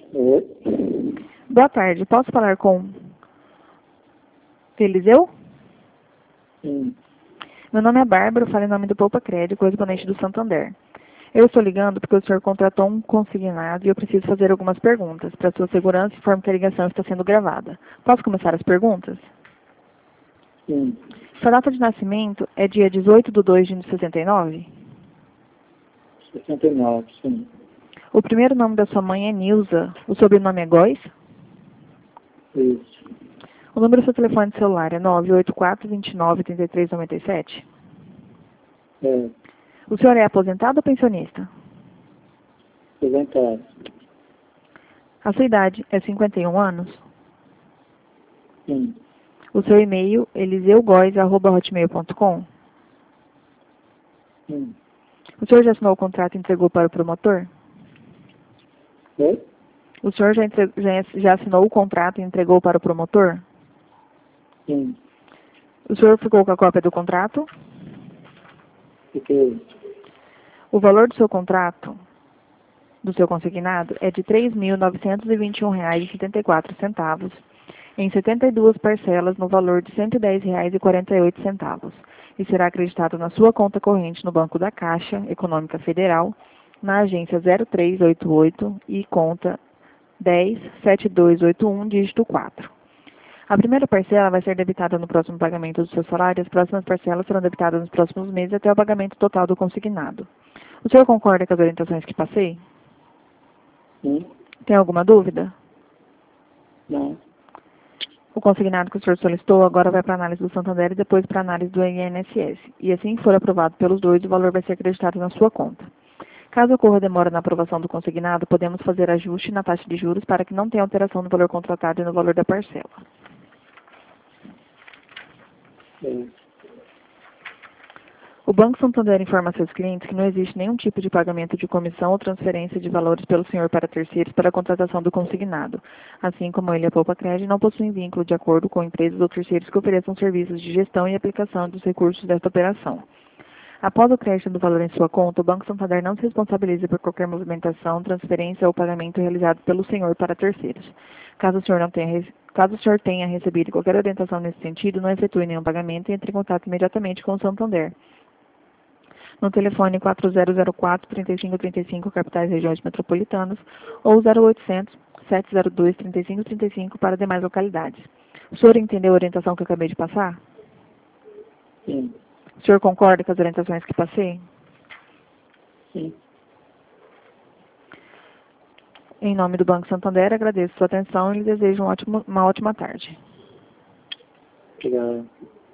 Oi? Boa tarde, posso falar com Eliseu? Sim. Meu nome é Bárbara, eu falo em nome do Poupa Crédito, correspondente do Santander. Eu estou ligando porque o senhor contratou um consignado e eu preciso fazer algumas perguntas. Para sua segurança, informo que a ligação está sendo gravada. Posso começar as perguntas? Sim. Sua data de nascimento é dia 18/2/69? 69, sim. O primeiro nome da sua mãe é Nilza. O sobrenome é Góes? Isso. O número do seu telefone celular é 984-29-3397? É. O senhor é aposentado ou pensionista? Aposentado. A sua idade é 51 anos? Sim. O seu e-mail é eliseugoes@hotmail.com? Sim. O senhor já assinou o contrato e entregou para o promotor? Oi? O senhor já assinou o contrato e entregou para o promotor? Sim. O senhor ficou com a cópia do contrato? Fiquei. O valor do seu contrato, do seu consignado, é de R$ 3.921,74, em 72 parcelas no valor de R$ 110,48, e será acreditado na sua conta corrente no Banco da Caixa Econômica Federal, na agência 0388 e conta 107281, dígito 4. A primeira parcela vai ser debitada no próximo pagamento do seu salário e as próximas parcelas serão debitadas nos próximos meses até o pagamento total do consignado. O senhor concorda com as orientações que passei? Sim. Tem alguma dúvida? Não. O consignado que o senhor solicitou agora vai para a análise do Santander e depois para a análise do INSS. E assim for aprovado pelos dois, o valor vai ser acreditado na sua conta. Caso ocorra demora na aprovação do consignado, podemos fazer ajuste na taxa de juros para que não tenha alteração no valor contratado e no valor da parcela. É. O Banco Santander informa a seus clientes que não existe nenhum tipo de pagamento de comissão ou transferência de valores pelo senhor para terceiros para a contratação do consignado, assim como ele e a Poupa Crédito não possuem vínculo de acordo com empresas ou terceiros que ofereçam serviços de gestão e aplicação dos recursos desta operação. Após o crédito do valor em sua conta, o Banco Santander não se responsabiliza por qualquer movimentação, transferência ou pagamento realizado pelo senhor para terceiros. Caso o senhor tenha recebido qualquer orientação nesse sentido, não efetue nenhum pagamento e entre em contato imediatamente com o Santander no telefone 4004-3535, capitais e regiões metropolitanas, ou 0800-702-3535 para demais localidades. O senhor entendeu a orientação que eu acabei de passar? Sim. O senhor concorda com as orientações que passei? Sim. Em nome do Banco Santander, agradeço sua atenção e lhe desejo uma ótima tarde. Obrigado.